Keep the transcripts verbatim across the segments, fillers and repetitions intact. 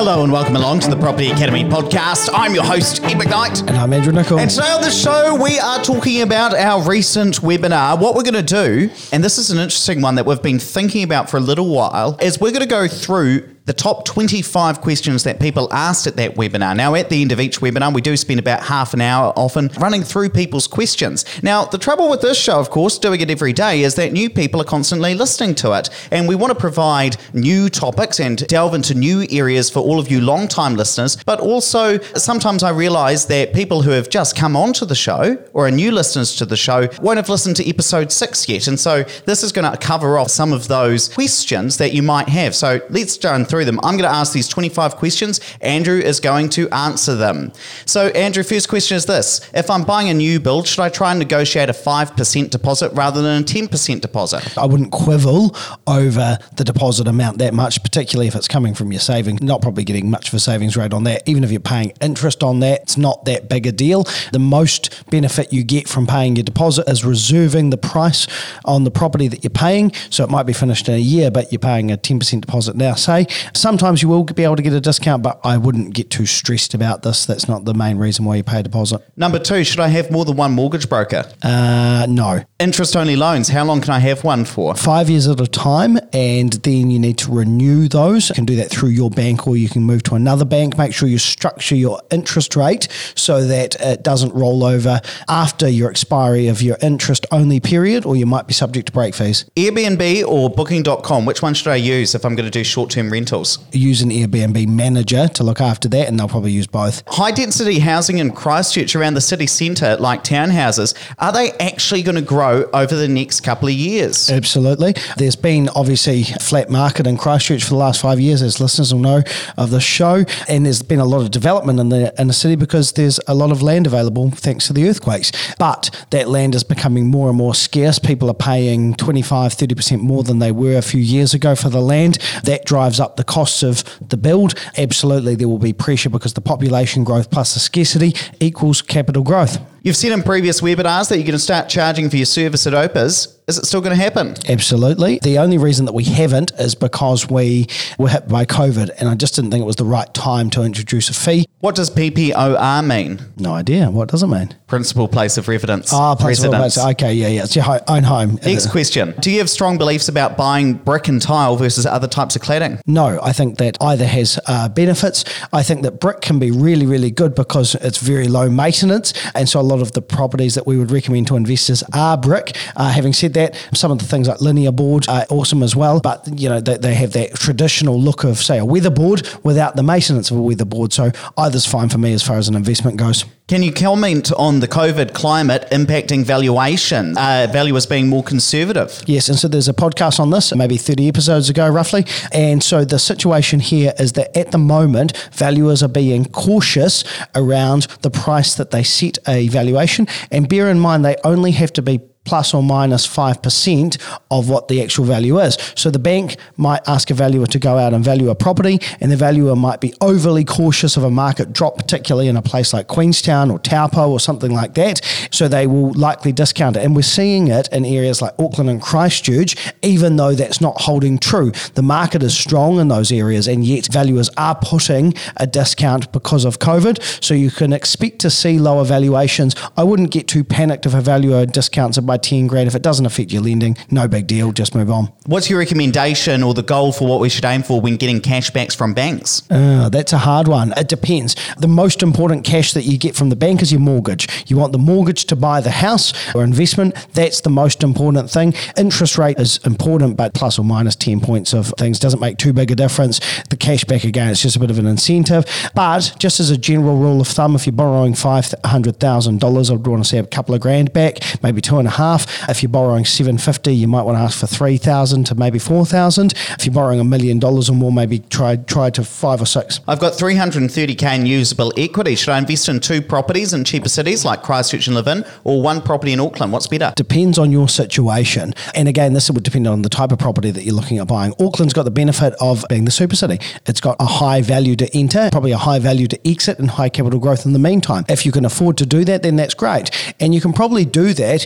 Hello and welcome along to the Property Academy podcast. I'm your host, Ed McKnight. And I'm Andrew Nicol. And today on the show, we are talking about our recent webinar. What we're going to do, and this is an interesting one that we've been thinking about for a little while, is we're going to go through the top twenty-five questions that people asked at that webinar. Now, at the end of each webinar, we do spend about half an hour often running through people's questions. Now, the trouble with this show, of course, doing it every day, is that new people are constantly listening to it. And we want to provide new topics and delve into new areas for all of you long-time listeners. But also, sometimes I realize that people who have just come onto the show or are new listeners to the show won't have listened to episode six yet. And so this is going to cover off some of those questions that you might have. So let's run through them. I'm going to ask these twenty-five questions. Andrew is going to answer them. So Andrew, first question is this. If I'm buying a new build, should I try and negotiate a five percent deposit rather than a ten percent deposit? I wouldn't quibble over the deposit amount that much, particularly if it's coming from your savings. Not probably getting much of a savings rate on that. Even if you're paying interest on that, it's not that big a deal. The most benefit you get from paying your deposit is reserving the price on the property that you're paying. So it might be finished in a year, but you're paying a ten percent deposit now, say. Sometimes you will be able to get a discount, but I wouldn't get too stressed about this. That's not the main reason why you pay a deposit. Number two, should I have more than one mortgage broker? Uh, no. Interest-only loans, how long can I have one for? Five years at a time, and then you need to renew those. You can do that through your bank, or you can move to another bank. Make sure you structure your interest rate so that it doesn't roll over after your expiry of your interest-only period, or you might be subject to break fees. Airbnb or booking dot com, which one should I use if I'm going to do short-term rentals? Use an Airbnb manager to look after that, and they'll probably use both. High-density housing in Christchurch around the city centre, like townhouses, are they actually going to grow over the next couple of years? Absolutely. There's been obviously a flat market in Christchurch for the last five years, as listeners will know of the show, and there's been a lot of development in the in the city because there's a lot of land available thanks to the earthquakes. But that land is becoming more and more scarce. People are paying twenty-five, thirty percent more than they were a few years ago for the land. That drives up the costs of the build. Absolutely, there will be pressure because the population growth plus the scarcity equals capital growth. You've said in previous webinars that you're going to start charging for your service at Opus. Is it still going to happen? Absolutely. The only reason that we haven't is because we were hit by COVID, and I just didn't think it was the right time to introduce a fee. What does P P O R mean? No idea. What does it mean? Principal place of residence. Ah, place of residence. residence. Okay, yeah, yeah. It's your ho- own home. Next question. Do you have strong beliefs about buying brick and tile versus other types of cladding? No, I think that either has uh, benefits. I think that brick can be really, really good because it's very low maintenance, and so a lot of the properties that we would recommend to investors are brick. Uh, having said that, some of the things like linear board are awesome as well, but you know they, they have that traditional look of, say, a weatherboard without the maintenance of a weatherboard. So either's fine for me as far as an investment goes. Can you comment on the COVID climate impacting valuation? Uh, valuers being more conservative? Yes, and so there's a podcast on this, maybe thirty episodes ago roughly. And so the situation here is that at the moment, valuers are being cautious around the price that they set a valuation. And bear in mind, they only have to be plus or minus five percent of what the actual value is. So the bank might ask a valuer to go out and value a property, and the valuer might be overly cautious of a market drop, particularly in a place like Queenstown or Taupo or something like that. So they will likely discount it. And we're seeing it in areas like Auckland and Christchurch, even though that's not holding true. The market is strong in those areas, and yet valuers are putting a discount because of COVID. So you can expect to see lower valuations. I wouldn't get too panicked if a valuer discounts it by ten grand. If it doesn't affect your lending, no big deal, just move on. What's your recommendation or the goal for what we should aim for when getting cashbacks from banks? Uh, that's a hard one. It depends. The most important cash that you get from the bank is your mortgage. You want the mortgage to buy the house or investment. That's the most important thing. Interest rate is important, but plus or minus ten points of things doesn't make too big a difference. The cashback, again, it's just a bit of an incentive. But just as a general rule of thumb, if you're borrowing five hundred thousand dollars, I'd want to see a couple of grand back, maybe two and a half. If you're borrowing seven hundred fifty dollars, you might want to ask for three thousand dollars to maybe four thousand dollars. If you're borrowing a million dollars or more, maybe try try to five or six. I've got three hundred thirty thousand in usable equity. Should I invest in two properties in cheaper cities like Christchurch and live in, or one property in Auckland? What's better? Depends on your situation. And again, this would depend on the type of property that you're looking at buying. Auckland's got the benefit of being the super city. It's got a high value to enter, probably a high value to exit, and high capital growth in the meantime. If you can afford to do that, then that's great. And you can probably do that with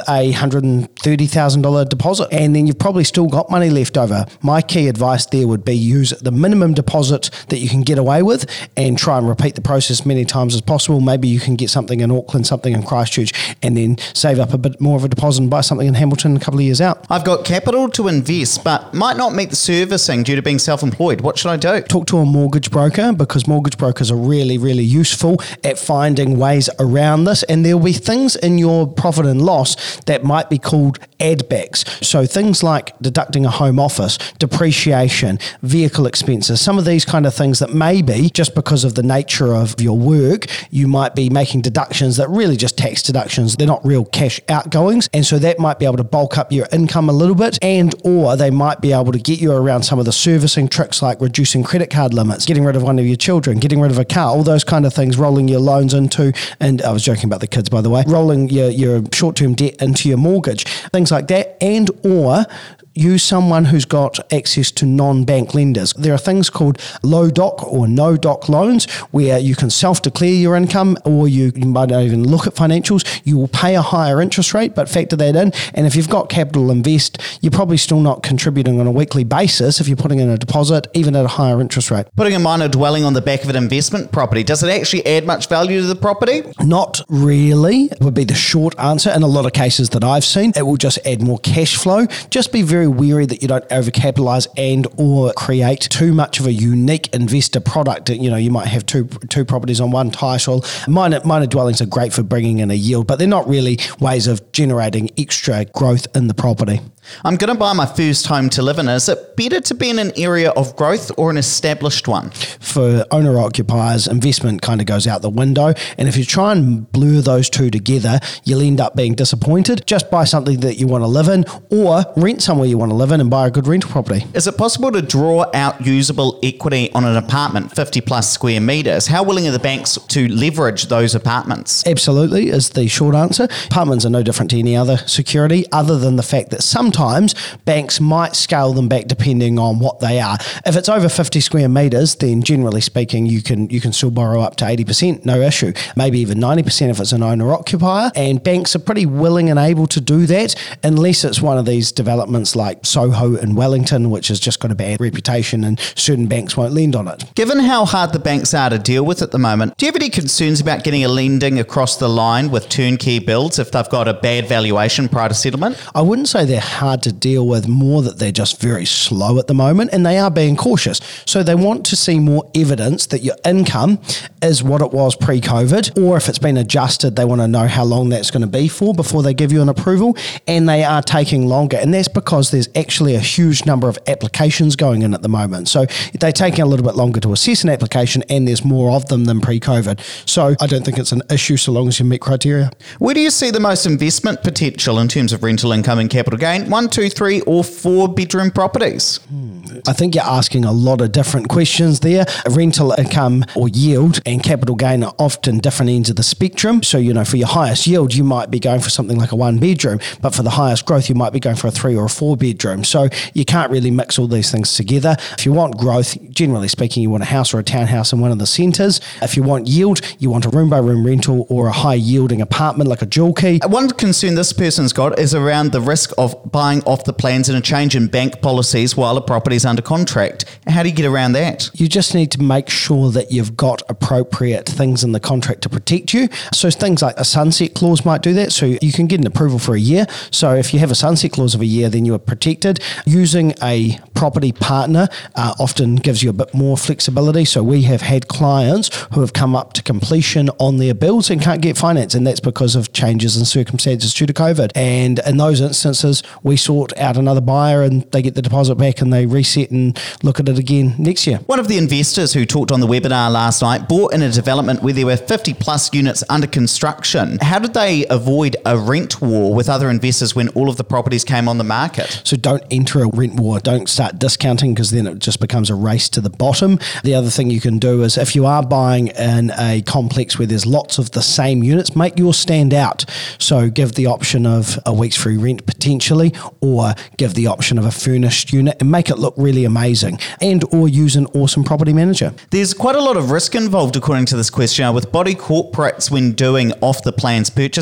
a one hundred thirty thousand dollars deposit, and then you've probably still got money left over. My key advice there would be use the minimum deposit that you can get away with and try and repeat the process many times as possible. Maybe you can get something in Auckland, something in Christchurch, and then save up a bit more of a deposit and buy something in Hamilton a couple of years out. I've got capital to invest, but might not meet the servicing due to being self-employed. What should I do? Talk to a mortgage broker, because mortgage brokers are really, really useful at finding ways around this, and there'll be things in your profit and loss that might be called add backs. So things like deducting a home office, depreciation, vehicle expenses, some of these kind of things that maybe just because of the nature of your work, you might be making deductions that really just tax deductions. They're not real cash outgoings. And so that might be able to bulk up your income a little bit, and or they might be able to get you around some of the servicing tricks like reducing credit card limits, getting rid of one of your children, getting rid of a car, all those kind of things, rolling your loans into, and I was joking about the kids, by the way, rolling your, your short-term debt into your mortgage, things like that, and or use someone who's got access to non-bank lenders. There are things called low-doc or no-doc loans where you can self-declare your income, or you, you might not even look at financials. You will pay a higher interest rate, but factor that in. And if you've got capital invest, you're probably still not contributing on a weekly basis if you're putting in a deposit, even at a higher interest rate. Putting a minor dwelling on the back of an investment property, does it actually add much value to the property? Not really, would be the short answer. In a lot of cases that I've seen, it will just add more cash flow. Just be very wary that you don't overcapitalize and or create too much of a unique investor product. You know, you might have two two properties on one title. Minor, minor dwellings are great for bringing in a yield, but they're not really ways of generating extra growth in the property. I'm going to buy my first home to live in. Is it better to be in an area of growth or an established one? For owner-occupiers, investment kind of goes out the window. And if you try and blur those two together, you'll end up being disappointed. Just buy something that you want to live in, or rent somewhere you want to live in and buy a good rental property. Is it possible to draw out usable equity on an apartment, fifty plus square metres? How willing are the banks to leverage those apartments? Absolutely is the short answer. Apartments are no different to any other security, other than the fact that some Sometimes banks might scale them back depending on what they are. If it's over fifty square metres, then generally speaking, you can you can still borrow up to eighty percent, no issue. Maybe even ninety percent if it's an owner-occupier. And banks are pretty willing and able to do that, unless it's one of these developments like Soho in Wellington, which has just got a bad reputation and certain banks won't lend on it. Given how hard the banks are to deal with at the moment, do you have any concerns about getting a lending across the line with turnkey builds if they've got a bad valuation prior to settlement? I wouldn't say they're hard to deal with, more that they're just very slow at the moment, and they are being cautious. So they want to see more evidence that your income is what it was pre-COVID, or if it's been adjusted, they want to know how long that's going to be for before they give you an approval, and they are taking longer. And that's because there's actually a huge number of applications going in at the moment. So they're taking a little bit longer to assess an application, and there's more of them than pre-COVID. So I don't think it's an issue so long as you meet criteria. Where do you see the most investment potential in terms of rental income and capital gain? One, two, three, or four bedroom properties? Hmm. I think you're asking a lot of different questions there. Rental income or yield and capital gain are often different ends of the spectrum. So, you know, for your highest yield, you might be going for something like a one bedroom, but for the highest growth, you might be going for a three or a four bedroom. So you can't really mix all these things together. If you want growth, generally speaking, you want a house or a townhouse in one of the centres. If you want yield, you want a room by room rental or a high yielding apartment like a jewel key. One concern this person's got is around the risk of buying off the plans and a change in bank policies while a property is under contract. How do you get around that? You just need to make sure that you've got appropriate things in the contract to protect you. So things like a sunset clause might do that. So you can get an approval for a year. So if you have a sunset clause of a year, then you are protected. Using a property partner uh, often gives you a bit more flexibility. So we have had clients who have come up to completion on their builds and can't get finance, and that's because of changes in circumstances due to COVID. And in those instances, we sort out another buyer and they get the deposit back and they reset and look at it again next year. One of the investors who talked on the webinar last night bought in a development where there were fifty plus units under construction. How did they avoid a rent war with other investors when all of the properties came on the market? So don't enter a rent war. Don't start discounting, because then it just becomes a race to the bottom. The other thing you can do is, if you are buying in a complex where there's lots of the same units, make yours stand out. So give the option of a week's free rent potentially, or give the option of a furnished unit and make it look really amazing, and or use an awesome property manager. There's quite a lot of risk involved according to this questionnaire with body corporates when doing off the plans purchases.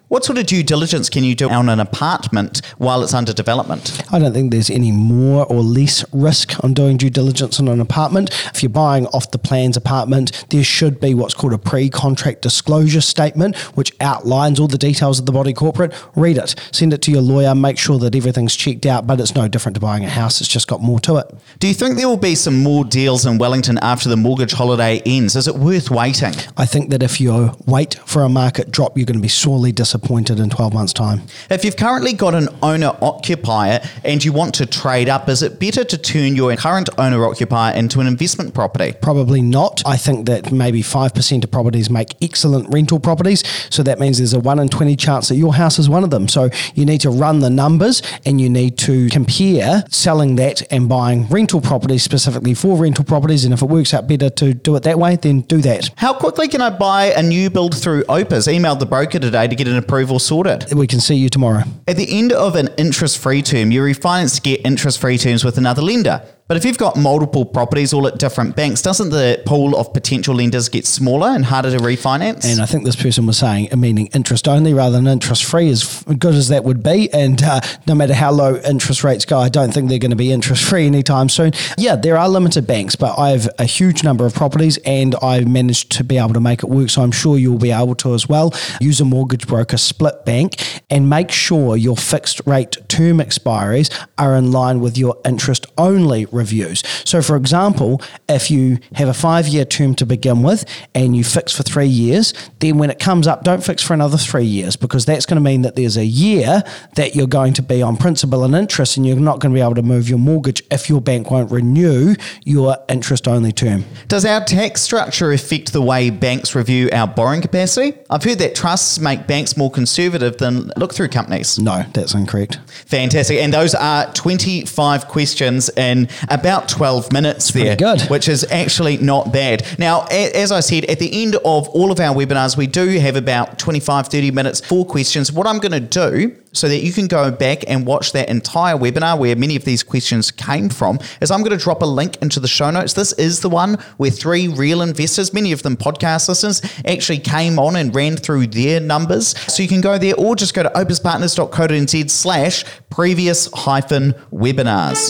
What sort of due diligence can you do on an apartment while it's under development? I don't think there's any more or less risk on doing due diligence on an apartment. If you're buying off the plans apartment, there should be what's called a pre-contract disclosure statement, which outlines all the details of the body corporate. Read it, send it to your lawyer, make sure that everything's checked out, but it's no different to buying a house. It's just got more to it. Do you think there will be some more deals in Wellington after the mortgage holiday ends? Is it worth waiting? I think that if you wait for a market drop, you're going to be sorely disappointed in twelve months' time. If you've currently got an owner-occupier and you want to trade up, is it better to turn your current owner-occupier into an investment property? Probably not. I think that maybe five percent of properties make excellent rental properties, so that means there's a one in twenty chance that your house is one of them. So you need to run the numbers and you need to compare selling that and buying rental properties specifically for rental properties, and if it works out better to do it that way, then do that. How quickly can I buy a new build through Opes? Emailed the broker today to get an approval sorted. We can see you tomorrow. At the end of an interest-free term, you refinance to get interest-free terms with another lender. But if you've got multiple properties all at different banks, doesn't the pool of potential lenders get smaller and harder to refinance? And I think this person was saying, meaning interest only rather than interest free, as good as that would be. And uh, no matter how low interest rates go, I don't think they're going to be interest free anytime soon. Yeah, there are limited banks, but I have a huge number of properties and I managed to be able to make it work. So I'm sure you'll be able to as well. Use a mortgage broker split bank and make sure your fixed rate term expiries are in line with your interest only reviews. So for example, if you have a five-year term to begin with and you fix for three years, then when it comes up, don't fix for another three years because that's going to mean that there's a year that you're going to be on principal and interest and you're not going to be able to move your mortgage if your bank won't renew your interest-only term. Does our tax structure affect the way banks review our borrowing capacity? I've heard that trusts make banks more conservative than look-through companies. No, that's incorrect. Fantastic. And those are twenty-five questions in about twelve minutes there, good. Which is actually not bad. Now, as I said, at the end of all of our webinars, we do have about twenty-five, thirty minutes for questions. What I'm going to do so that you can go back and watch that entire webinar where many of these questions came from is I'm going to drop a link into the show notes. This is the one where three real investors, many of them podcast listeners, actually came on and ran through their numbers. So you can go there or just go to opespartners.co.nz slash previous hyphen webinars.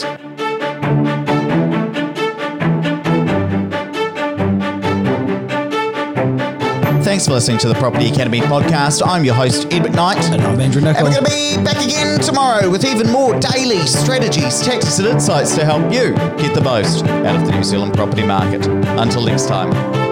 Thanks for listening to the Property Academy podcast. I'm your host, Ed McKnight. And I'm Andrew Nicol. And we're going to be back again tomorrow with even more daily strategies, tactics and insights to help you get the most out of the New Zealand property market. Until next time.